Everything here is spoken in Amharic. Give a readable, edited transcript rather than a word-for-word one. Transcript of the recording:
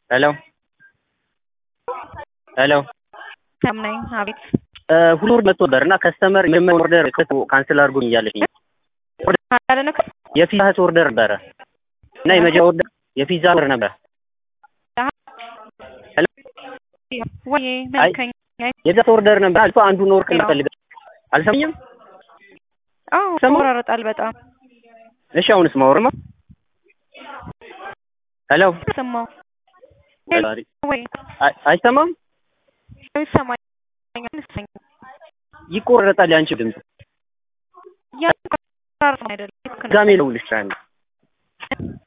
hello hello सामने አቤት ሁሉ መጥቶበርና ከስተመር የምን ኦርደር ካንሰል አድርጉኝ እያለኝ አላለነከ የፒዛ ኦርደር ነበረ እና የመጀመሪያ ኦርደር የፒዛ ኦርደር ነበር። ሄሎ ወይ መልከኝ የዛ ኦርደር ነበር አልፎ አንዱን ወርቅ እንፈልግ አልሰማኝም። አዎ ተቆራረጣል በጣም እሺ አሁንስ ማወራማ ሄሎ ሰማው ወይ አይሰማም አይሰማኝ ይቆረጣል ያንቺ ድምጽ ያ አይደለም ጋሜ ነው ልሽራን